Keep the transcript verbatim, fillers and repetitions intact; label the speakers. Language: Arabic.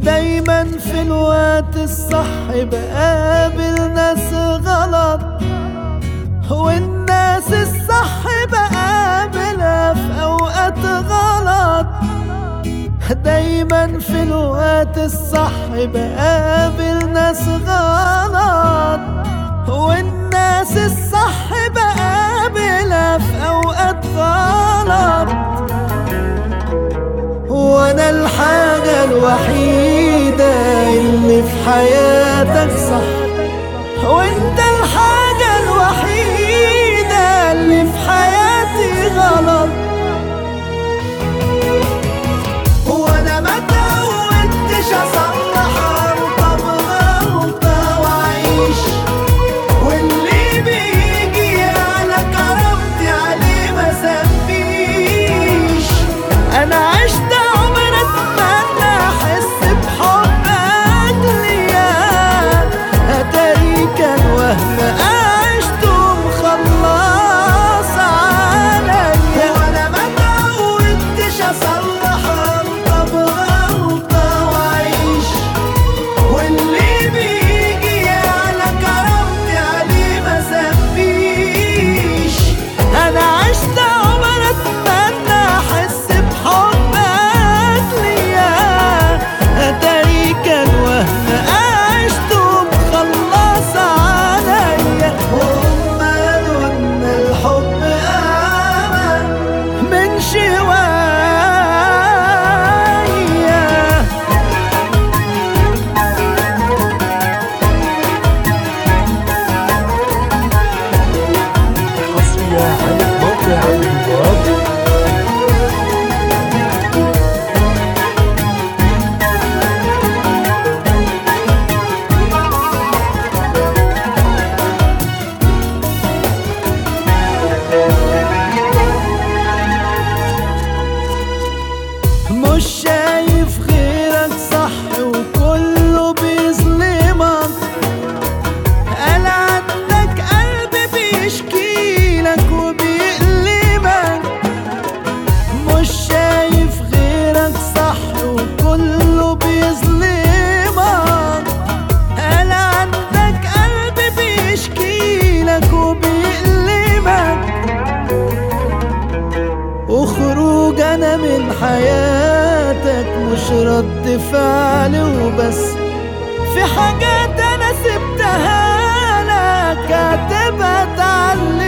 Speaker 1: دايما في الوقت الصح بقابل ناس غلط، والناس الصح بقابلها في اوقات غلط. دايما في الوقت الصح بقابل ناس غلط، والناس الصح بقابلها في اوقات غلط. وانا الحاجة الوحيدة اللي في حياتك صح، وانت الحاجة الوحيدة اللي في حياتي غلط. وانا ما تعودتش اصلح غلطة بغلطة واعيش، واللي بيجي على كرامتي عليه ما سميش. انا عشت عمر اتمنى احس بحبك ليا، اتاري كان وهم عشته مخلص عليا. وانا ما تعودتش اصلح غلطة بغلطة واعيش، واللي بيجي على كرامتي عليه ما سميش. انا عشت عمر اتمنى احس بحبك ليا، اتاري كان وهم عشته مخلص عليا. وأمال وإن الحب أمل من شوية.
Speaker 2: حصرية على موقع الواب.
Speaker 1: مش شايف غيرك صح وكله بيظلمك، قال عندك قلب بيشكيلك وبيألمك. مش شايف غيرك صح وكله بيظلمك، قال عندك قلب بيشكيلك وبيألمك. وخروج انا من حياتك مش رد فعل وبس، في حاجات انا سبتها لك هتبقى تعلم